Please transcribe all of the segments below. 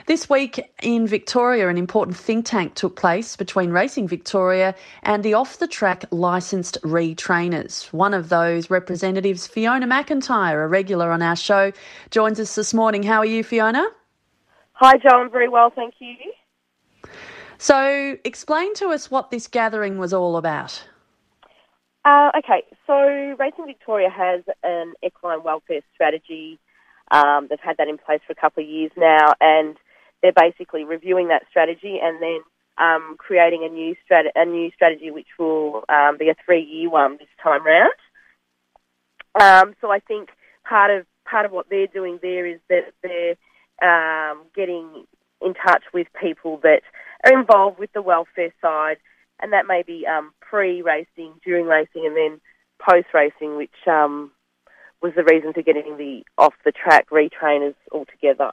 This week in Victoria, an important think tank took place between Racing Victoria and the off-the-track licensed retrainers. One of those representatives, Fiona McIntyre, a regular on our show, joins us this morning. How are you, Fiona? Hi, Jo. I'm very well, thank you. So, explain to us what this gathering was all about. Okay, so Racing Victoria has an equine welfare strategy. They've had that in place for a couple of years now, and they're basically reviewing that strategy and then creating a new strategy, which will be a 3-year one this time round. So I think part of what they're doing there is that they're getting in touch with people that are involved with the welfare side, and that may be pre-racing, during racing, and then post-racing, which was the reason for getting the off-the-track retrainers all together.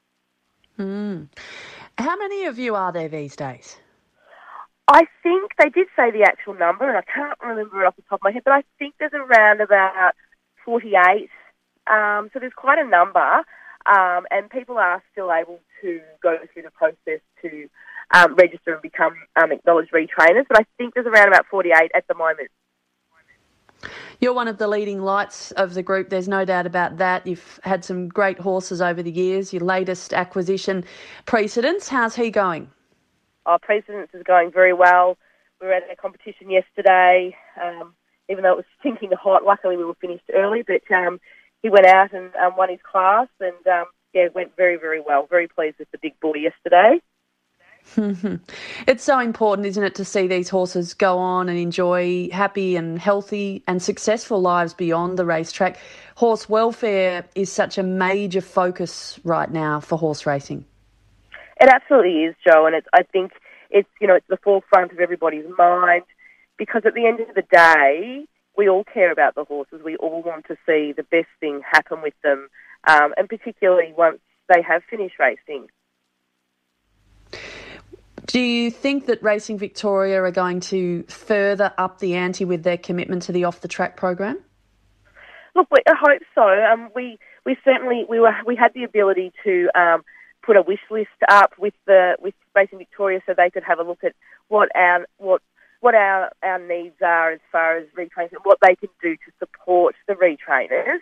How many of you are there these days? I think they did say the actual number, and I can't remember it off the top of my head, but I think there's around about 48. So there's quite a number, and people are still able to go through the process to register and become acknowledged retrainers, but I think there's around about 48 at the moment. You're one of the leading lights of the group, there's no doubt about that. You've had some great horses over the years. Your latest acquisition, Precedence, how's he going? Precedence is going very well. We were at a competition yesterday, even though it was stinking hot. Luckily we were finished early, but he went out and won his class, and it went very, very well. Very pleased with the big boy yesterday. It's so important, isn't it, to see these horses go on and enjoy happy and healthy and successful lives beyond the racetrack. Horse welfare is such a major focus right now for horse racing. It absolutely is, Jo, and I think it's the forefront of everybody's mind, because at the end of the day, we all care about the horses. We all want to see the best thing happen with them, and particularly once they have finished racing. Do you think that Racing Victoria are going to further up the ante with their commitment to the off-the-track program? Look, I hope so. We had the ability to put a wish list up with Racing Victoria, so they could have a look at what our needs are as far as retraining and what they can do to support the retrainers.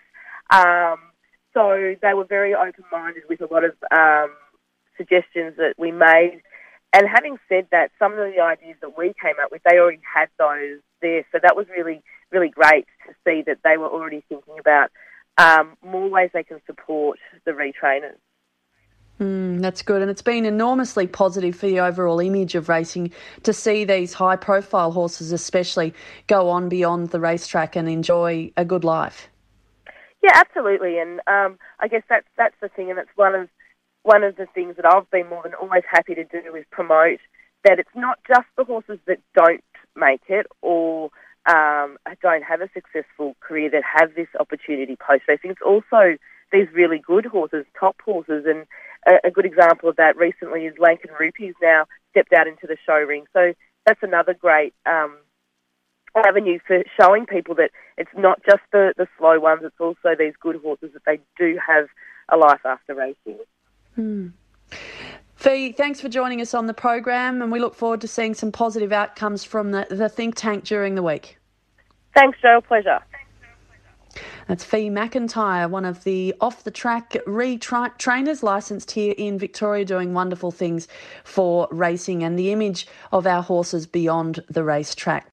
So they were very open-minded with a lot of suggestions that we made. And having said that, some of the ideas that we came up with, they already had those there. So that was really, really great to see that they were already thinking about more ways they can support the retrainers. That's good. And it's been enormously positive for the overall image of racing to see these high-profile horses especially go on beyond the racetrack and enjoy a good life. Yeah, absolutely. And I guess that's the thing, and it's one of the things that I've been more than always happy to do is promote that it's not just the horses that don't make it or don't have a successful career that have this opportunity post-racing. It's also these really good horses, top horses, and a good example of that recently is Lankan Rupee's now stepped out into the show ring. So that's another great avenue for showing people that it's not just the slow ones, it's also these good horses that they do have a life after racing. Fee, thanks for joining us on the program, and we look forward to seeing some positive outcomes from the think tank during the week. Thanks, Jo. Pleasure. That's Fee McIntyre, one of the off-the-track trainers licensed here in Victoria, doing wonderful things for racing and the image of our horses beyond the racetrack.